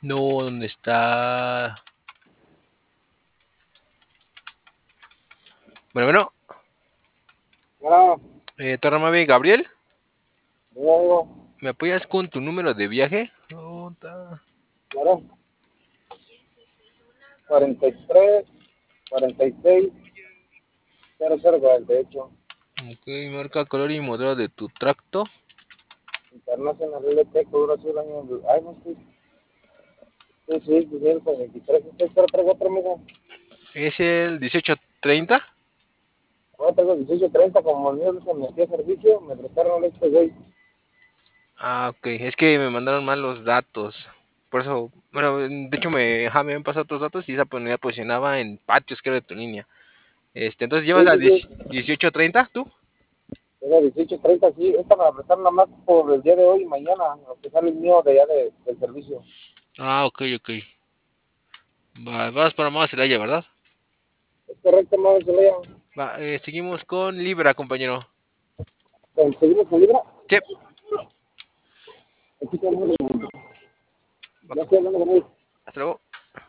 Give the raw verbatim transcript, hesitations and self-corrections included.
No, ¿dónde está? Bueno, bueno, Bueno, eh, Torre Mami, Gabriel, luego, ¿me apoyas con tu número de viaje? Oh, ta- claro, cuarenta y tres, cuarenta y seis, cero cero cuarenta y ocho, ok, marca, color y modelo de tu tracto. International L T, Color Azul, año, ay, no sé, sí, sí, doscientos veintitrés, este, pero traigo otro, amigo, ¿Es el dieciocho treinta? ahora traigo dieciocho treinta, como el mío se metió a servicio, me prestaron este güey, Ah, ok, es que me mandaron mal los datos. Por eso, bueno, de hecho me, ajá, me han pasado otros datos y esa unidad posicionaba en patios, que era de tu línea. Este, entonces llevas sí, la sí, sí, dieciocho treinta, ¿tú? traigo dieciocho treinta, sí, esta me la prestaron nada más por el día de hoy y mañana, aunque sale el mío de allá de, del servicio, Ah, ok, ok. Va, vas para más Celaya, ¿verdad? es correcto, no se lea, Va, eh, seguimos con Libra, compañero. seguimos con Libra, Sí, aquí tenemos, va, ya estoy hablando con él. hasta luego.